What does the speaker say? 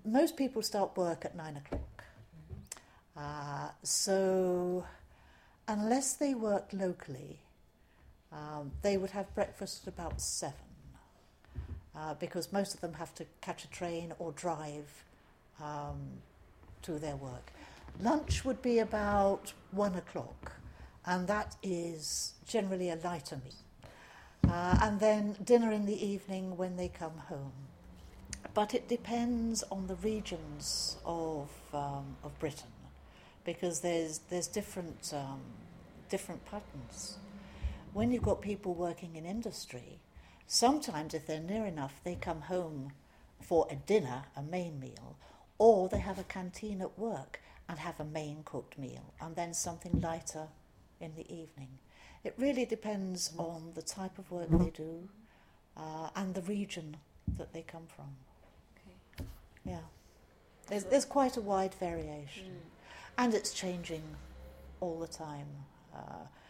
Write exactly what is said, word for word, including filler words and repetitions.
most people start work at nine o'clock. Uh, so unless they work locally, um, they would have breakfast at about seven, uh, because most of them have to catch a train or drive um, to their work. Lunch would be about one o'clock, and that is generally a lighter meal. Uh, and then dinner in the evening when they come home. But it depends on the regions of um, of Britain, because there's there's different um, different patterns. When you've got people working in industry, sometimes if they're near enough, they come home for a dinner, a main meal, or they have a canteen at work and have a main cooked meal, and then something lighter in the evening. It really depends on the type of work they do uh, and the region that they come from. Okay. Yeah. There's, there's quite a wide variation. Mm. And it's changing all the time. Uh,